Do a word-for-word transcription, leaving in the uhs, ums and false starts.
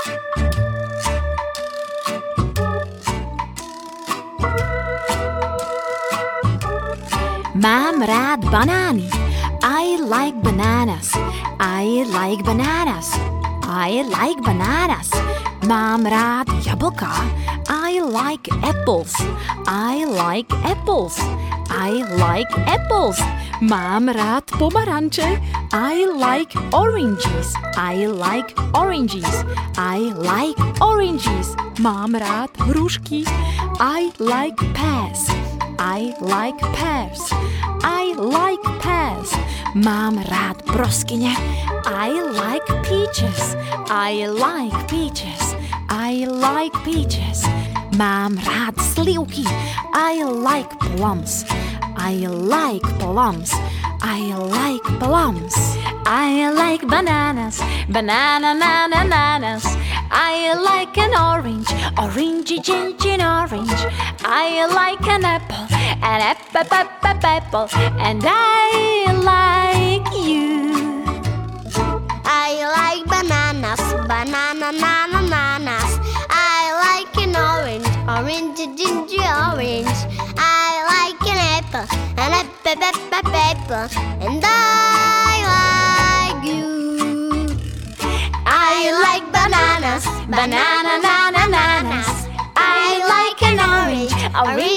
Mám rád banány. I like bananas. I like bananas. I like bananas. Mám rád jablka. I like apples. I like apples. I like apples. Mám rád pomaranče. I like oranges. I like oranges. I like oranges. Mám rád hrušky. I like pears. I like pears. I like pears. Mám rád broskyně. I like peaches. I like peaches. I like peaches. Mám rád slivky. I like plums. I like plums. I like plums. I like bananas. Banana, bananas. I like an orange. Orangey, ginger, orange. I like an apple. An apple, apple, apple. And I like you. I like bananas, banana, bananas. I like an orange, orange, ginger, orange. I like an apple, an apple, apple, apple. And I like you. I like bananas, banana, bananas. I like an orange, orange.